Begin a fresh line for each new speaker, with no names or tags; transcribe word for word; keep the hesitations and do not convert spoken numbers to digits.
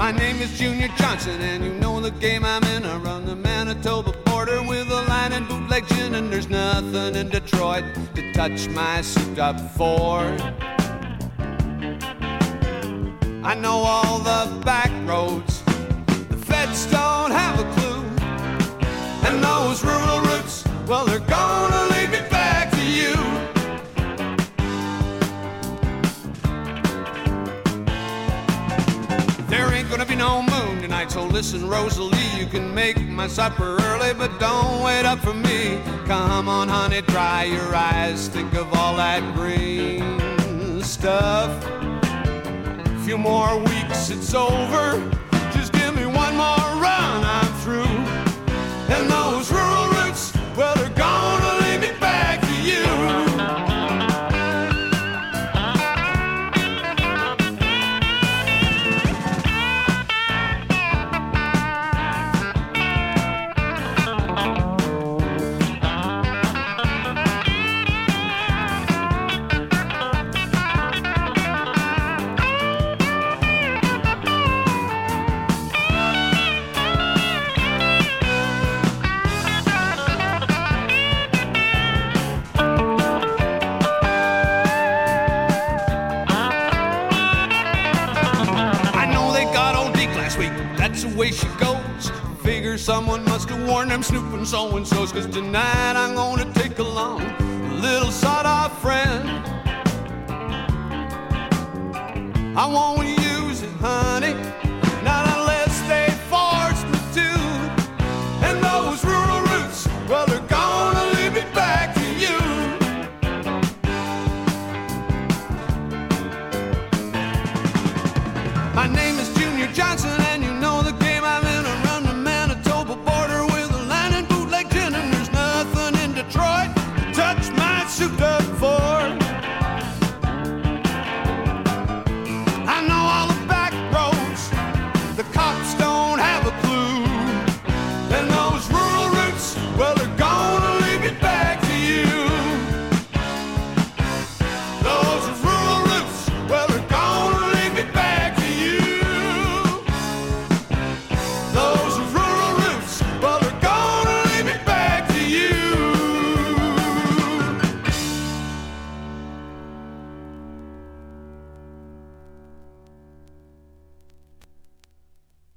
My name is Junior Johnson, and you know the game I'm in. I run the Manitoba border with a line and bootleg gin, and there's nothing in Detroit to touch my souped-up Ford. I know all the back roads, the feds don't have a clue, and those rural roots, well, they're gonna lead me back to you. There ain't gonna be no moon tonight, so listen, Rosalie, you can make my supper early, but don't wait up for me. Come on, honey, dry your eyes, think of all that green stuff. Few more weeks, it's over. Just give me one more run, I'm through. And those rural roots, well, they're gonna lead me back to you. That's the way she goes. Figure someone must have warned them snooping so-and-sos, 'cause tonight I'm gonna take along a little sawed-off friend. I won't use it, honey, not unless they force me to. And those rural roots, well, they're gonna lead me back to you. My name